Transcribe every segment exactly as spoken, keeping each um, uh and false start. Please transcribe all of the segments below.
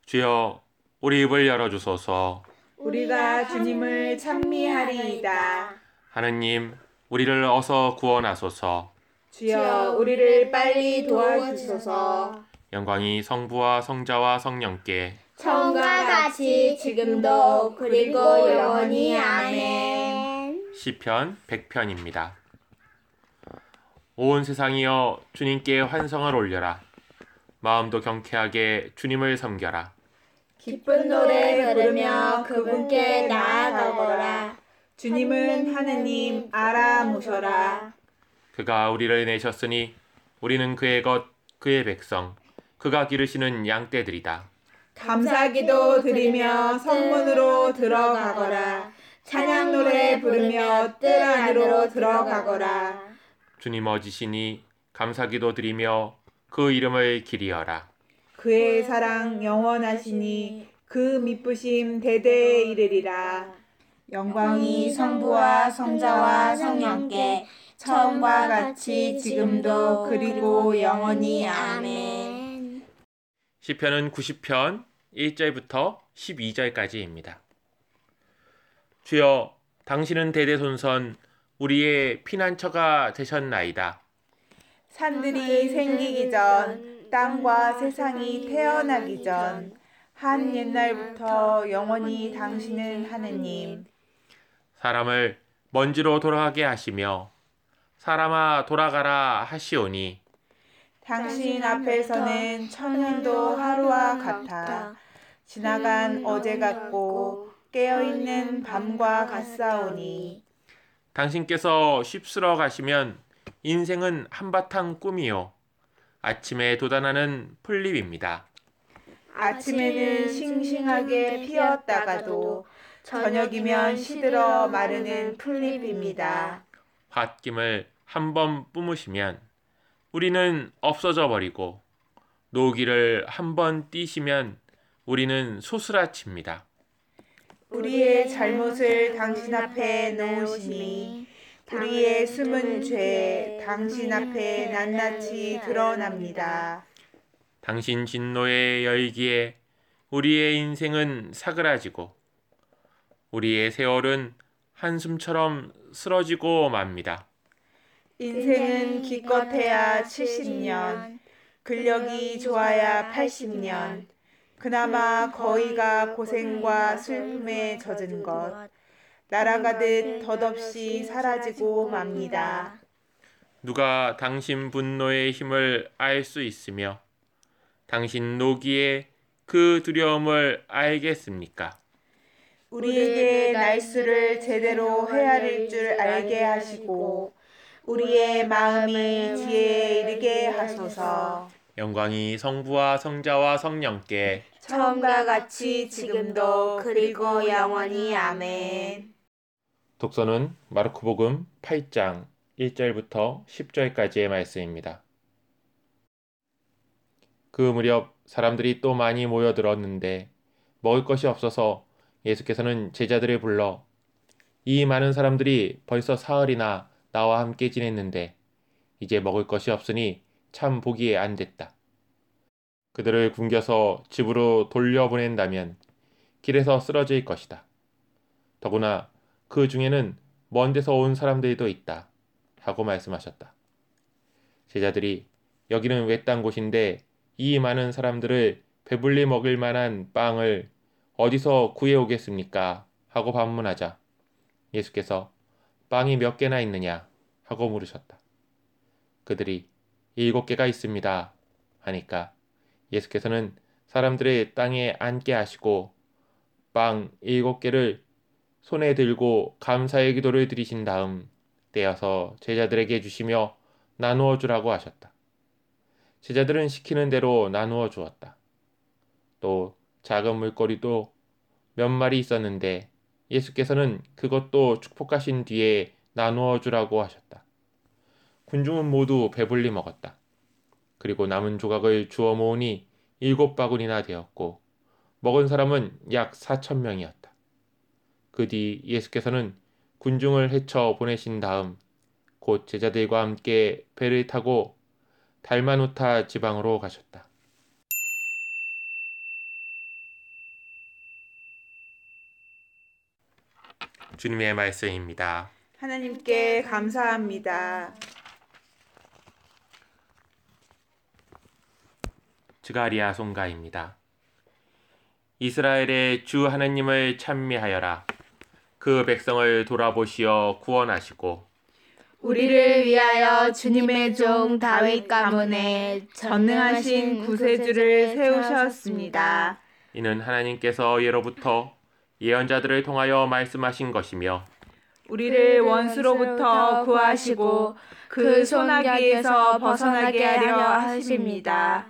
주여, 우리 입을 열어주소서. 우리가 주님을 찬미하리이다. 하느님, 우리를 어서 구원하소서. 주여, 우리를 빨리 도와주소서. 영광이 성부와 성자와 성령께 처음과 같이 지금도 그리고 영원히 아멘. 시편 백 편입니다. 온 세상이여 주님께 환성을 올려라. 마음도 경쾌하게 주님을 섬겨라. 기쁜 노래 부르며 그분께 나아가거라. 주님은 하느님 알아보셔라. 그가 우리를 내셨으니 우리는 그의 것, 그의 백성, 그가 기르시는 양떼들이다. 감사기도 드리며 성문으로 들어가거라. 찬양 노래 부르며 뜰 안으로 들어가거라. 주님 어지시니 감사기도 드리며 그 이름을 기리어라. 그의 사랑 영원하시니 그 미쁘심 대대에 이르리라. 영광이 성부와 성자와 성령께 처음과 같이 지금도 그리고 영원히 아멘. 시편은 구십 편 일 절부터 십이 절까지입니다. 주여, 당신은 대대손손 우리의 피난처가 되셨나이다. 산들이 생기기 전, 땅과 세상이 태어나기 전, 한 옛날부터 영원히 당신은 하느님. 사람을 먼지로 돌아가게 하시며 사람아 돌아가라 하시오니 당신 앞에서는 천년도 하루와 같아 지나간 어제 같고 깨어있는 밤과 같사오니. 당신께서 쉽스러 가시면 인생은 한바탕 꿈이요 아침에 돋아나는 풀잎입니다. 아침에는 싱싱하게 피었다가도 저녁이면 시들어 마르는 풀잎입니다. 홧김을 한번 뿜으시면 우리는 없어져 버리고 노기를 한번 띄시면 우리는 소스라칩니다. 우리의 잘못을 당신 앞에 놓으시니 우리의 숨은 죄 당신 앞에 낱낱이 드러납니다. 당신 진노의 열기에 우리의 인생은 사그라지고 우리의 세월은 한숨처럼 쓰러지고 맙니다. 인생은 기껏해야 칠십 년, 근력이 좋아야 팔십 년, 그나마 거의가 고생과 슬픔에 젖은 것, 날아가듯 덧없이 사라지고 맙니다. 누가 당신 분노의 힘을 알 수 있으며 당신 노기의 그 두려움을 알겠습니까? 우리에게 날수를 제대로 헤아릴 줄 알게 하시고 우리의 마음이 지혜에 이르게 하소서. 영광이 성부와 성자와 성령께 처음과 같이 지금도 그리고 영원히 아멘. 독서는 마르코복음 팔 장 일 절부터 십 절까지의 말씀입니다. 그 무렵 사람들이 또 많이 모여들었는데 먹을 것이 없어서 예수께서는 제자들을 불러 이 많은 사람들이 벌써 사흘이나 나와 함께 지냈는데 이제 먹을 것이 없으니 참 보기에 안 됐다. 그들을 굶겨서 집으로 돌려보낸다면 길에서 쓰러질 것이다. 더구나 그 중에는 먼 데서 온 사람들도 있다. 하고 말씀하셨다. 제자들이 여기는 외딴 곳인데 이 많은 사람들을 배불리 먹일 만한 빵을 어디서 구해오겠습니까? 하고 반문하자 예수께서 빵이 몇 개나 있느냐? 하고 물으셨다. 그들이 일곱 개가 있습니다. 하니까 예수께서는 사람들을 땅에 앉게 하시고 빵 일곱 개를 손에 들고 감사의 기도를 드리신 다음 떼어서 제자들에게 주시며 나누어 주라고 하셨다. 제자들은 시키는 대로 나누어 주었다. 또 작은 물고기도 몇 마리 있었는데 예수께서는 그것도 축복하신 뒤에 나누어 주라고 하셨다. 군중은 모두 배불리 먹었다. 그리고 남은 조각을 주워 모으니 일곱 바구니나 되었고 먹은 사람은 약 사천 명이었다. 그 뒤 예수께서는 군중을 헤쳐 보내신 다음 곧 제자들과 함께 배를 타고 달마누타 지방으로 가셨다. 주님의 말씀입니다. 하나님께 감사합니다. 스가랴 송가입니다. 이스라엘의 주 하나님을 찬미하여라. 그 백성을 돌아보시어 구원하시고 우리를 위하여 주님의 종 다윗 가문에 전능하신 구세주를 세우셨습니다. 이는 하나님께서 예로부터 예언자들을 통하여 말씀하신 것이며 우리를 원수로부터 구하시고 그 소나기에서 벗어나게 하려 하십니다.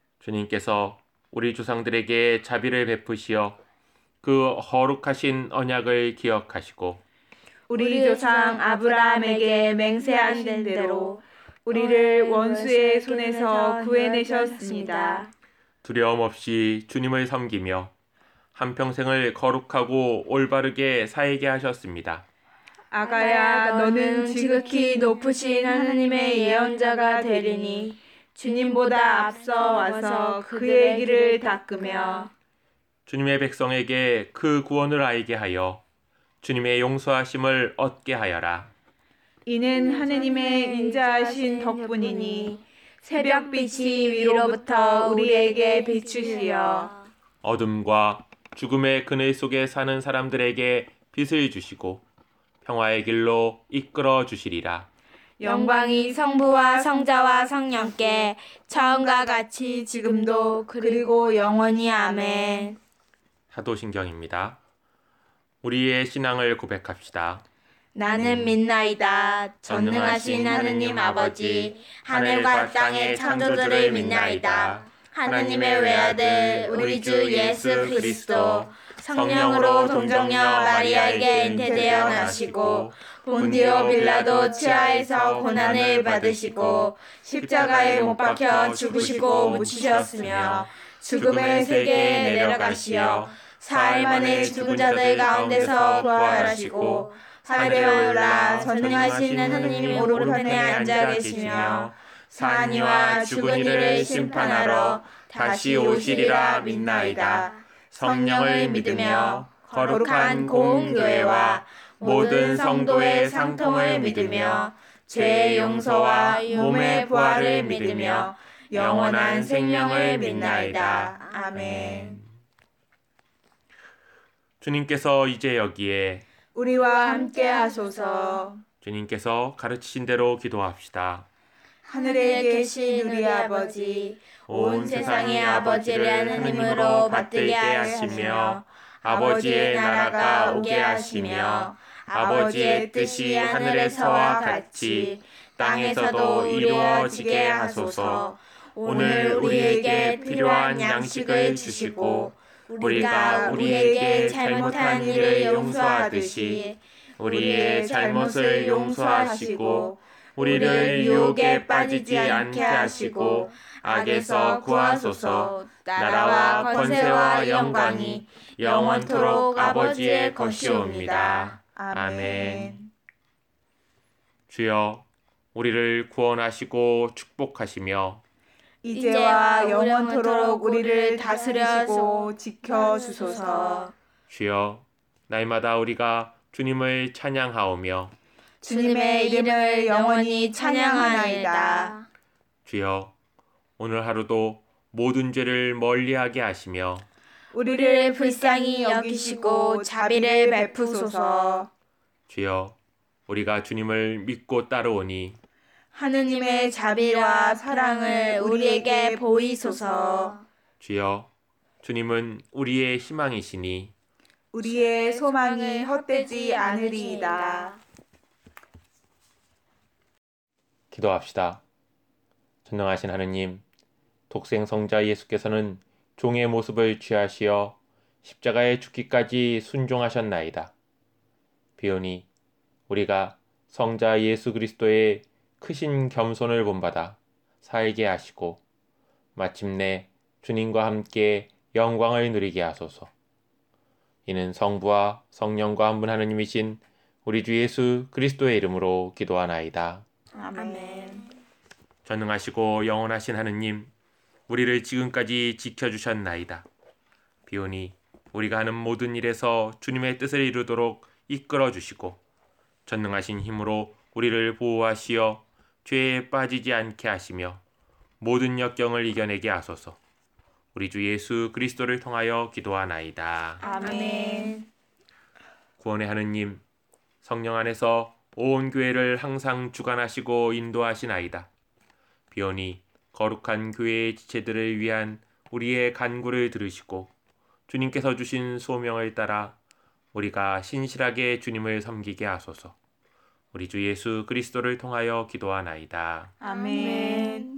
주님께서 우리 조상들에게 자비를 베푸시어 그 거룩하신 언약을 기억하시고 우리 조상 아브라함에게 맹세하신 대로 우리를 원수의 손에서 구해내셨습니다. 두려움 없이 주님을 섬기며 한평생을 거룩하고 올바르게 살게 하셨습니다. 아가야, 너는 지극히 높으신 하나님의 예언자가 되리니 주님보다 앞서 와서 그의 길을 닦으며 주님의 백성에게 그 구원을 알게 하여 주님의 용서하심을 얻게 하여라. 이는 하느님의 인자하신 덕분이니 새벽빛이 위로부터 우리에게 비추시어 어둠과 죽음의 그늘 속에 사는 사람들에게 빛을 주시고 평화의 길로 이끌어 주시리라. 영광이 성부와 성자와 성령께 처음과 같이 지금도 그리고 영원히 아멘. 사도신경입니다. 우리의 신앙을 고백합시다. 나는 믿나이다. 전능하신 하느님 아버지, 하늘과 땅의 창조주를 믿나이다. 하느님의 외아들 우리 주 예수 그리스도 성령으로 동정녀 마리아에게 잉태되어 나시고 본디오 빌라도 치하에서 고난을 받으시고 십자가에 못 박혀 죽으시고 묻히셨으며 죽음의 세계에 내려가시어 사흘 만에 죽은 자들 가운데서 부활하시고 하늘에 올라 전능하신 하느님 오른편에 앉아 계시며 사한 이와 죽은 이를 심판하러 다시 오시리라 믿나이다. 성령을 믿으며 거룩한 공교회와 모든 성도의 상통을 믿으며 죄의 용서와 몸의 부활을 믿으며 영원한 생명을 믿나이다. 아멘. 주님께서 이제 여기에 우리와 함께 하소서. 주님께서 가르치신 대로 기도합시다. 하늘에 계신 우리 아버지, 온 세상의 아버지를 하느님으로 받들게 하시며 아버지의 나라가 오게 하시며 아버지의 뜻이 하늘에서와 같이 땅에서도 이루어지게 하소서. 오늘 우리에게 필요한 양식을 주시고 우리가 우리에게 잘못한 일을 용서하듯이 우리의 잘못을 용서하시고 우리를 유혹에 빠지지 않게 하시고 악에서 구하소서. 나라와 권세와 영광이 영원토록 아버지의 것이옵니다. 아멘. 주여, 우리를 구원하시고 축복하시며 이제와 영원토록 우리를 다스리시고 지켜주소서. 주여, 날마다 우리가 주님을 찬양하오며 주님의 이름을 영원히 찬양하나이다. 주여, 오늘 하루도 모든 죄를 멀리하게 하시며 우리를 불쌍히 여기시고 자비를 베푸소서. 주여, 우리가 주님을 믿고 따르오니 하느님의 자비와 사랑을 우리에게 보이소서. 주여, 주님은 우리의 희망이시니 우리의 소망이 헛되지 않으리이다. 기도합시다. 전능하신 하느님, 독생 성자 예수께서는 종의 모습을 취하시어 십자가에 죽기까지 순종하셨나이다. 비오니 우리가 성자 예수 그리스도의 크신 겸손을 본받아 살게 하시고 마침내 주님과 함께 영광을 누리게 하소서. 이는 성부와 성령과 한 분 하느님이신 우리 주 예수 그리스도의 이름으로 기도하나이다. 아멘. 전능하시고 영원하신 하느님, 우리를 지금까지 지켜주셨나이다. 비오니 우리가 하는 모든 일에서 주님의 뜻을 이루도록 이끌어 주시고 전능하신 힘으로 우리를 보호하시어 죄에 빠지지 않게 하시며 모든 역경을 이겨내게 하소서. 우리 주 예수 그리스도를 통하여 기도하나이다. 아멘. 구원의 하느님, 성령 안에서 온 교회를 항상 주관하시고 인도하시나이다. 비오니 거룩한 교회의 지체들을 위한 우리의 간구를 들으시고 주님께서 주신 소명을 따라 우리가 신실하게 주님을 섬기게 하소서. 우리 주 예수 그리스도를 통하여 기도하나이다. 아멘.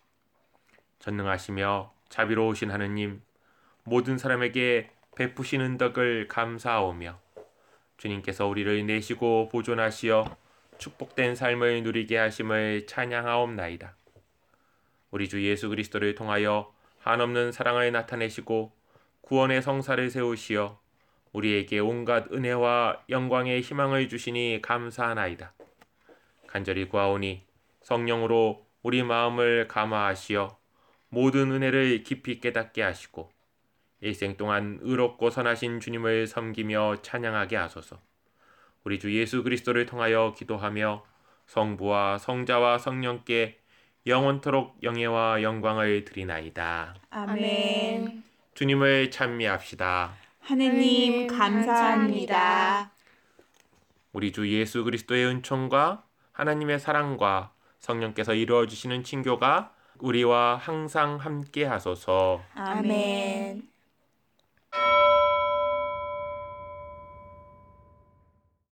전능하시며 자비로우신 하느님, 모든 사람에게 베푸시는 덕을 감사하오며 주님께서 우리를 내시고 보존하시어 축복된 삶을 누리게 하심을 찬양하옵나이다. 우리 주 예수 그리스도를 통하여 한없는 사랑을 나타내시고 구원의 성사를 세우시어 우리에게 온갖 은혜와 영광의 희망을 주시니 감사하나이다. 간절히 구하오니 성령으로 우리 마음을 감화하시어 모든 은혜를 깊이 깨닫게 하시고 일생 동안 의롭고 선하신 주님을 섬기며 찬양하게 하소서. 우리 주 예수 그리스도를 통하여 기도하며 성부와 성자와 성령께 영원토록 영예와 영광을 드리나이다. 아멘. 주님을 찬미합시다. 하느님 감사합니다. 우리 주 예수 그리스도의 은총과 하나님의 사랑과 성령께서 이루어 주시는 친교가 우리와 항상 함께 하소서. 아멘.